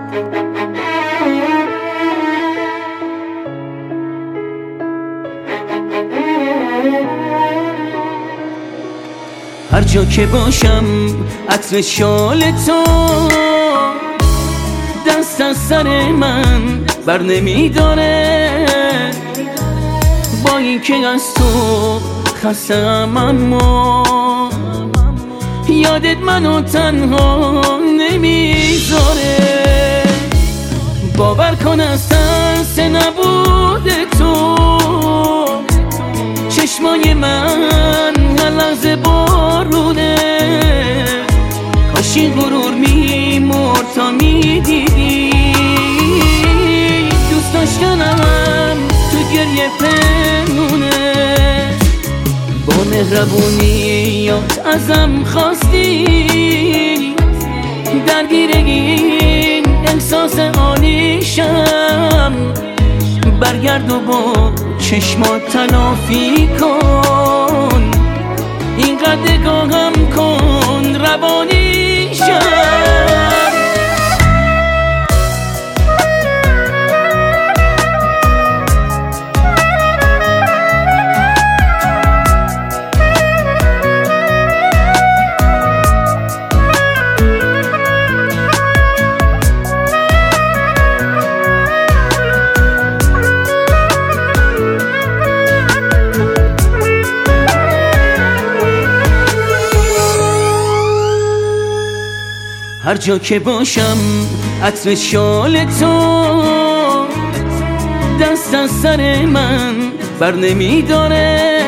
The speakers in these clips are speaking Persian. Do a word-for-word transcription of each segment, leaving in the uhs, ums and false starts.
هر جا که باشم عطر شال تو دست از سر من بر نمیداره. با این که از تو خستم اما یادت منو تنها نمیذاره. باور کن از ترس نبود تو چشمای من هر لحظه بارونه. کاش این غرور میمرد تا میدیدی دوست داشتنم تو گریه پنونه. با مهربونیات ازم خواستی درگیر این احساس آنیشم. برگرد و با چشمات تلافی کن اینقدر نگاهم کن روانیشم. هر جا که باشم عطر شال تو دست از سر من بر نمیداره.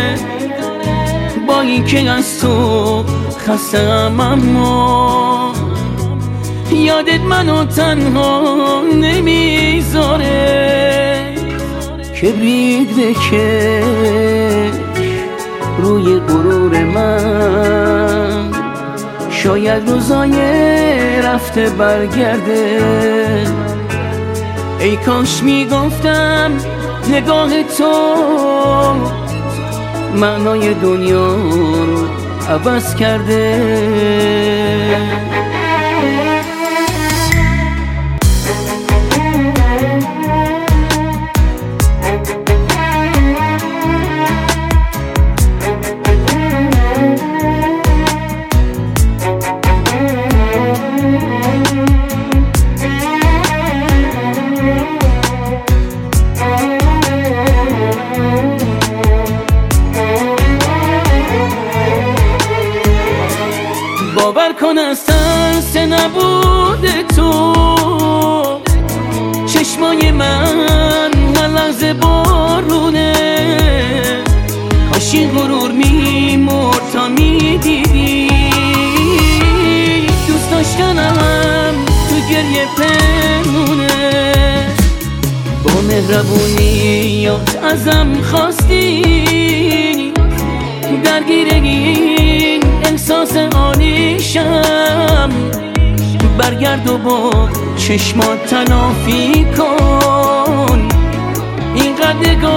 با این که از تو خستم اما یادت منو تنها نمیذاره. کبریت بکش روی غرور من شاید روزای رفته برگرده. ای کاش میگفتم نگاه تو معنای دنیا رو عوض کرده. باور کن از ترس نبود تو چشمای من هر لحظه بارونه. کاش این غرور میمرد تا میدیدی دوست داشتنم تو گریه پنونه. با مهربونیات ازم خواستی درگیر این احساس آنیشم. برگرد و با چشمات تلافی کن اینقدر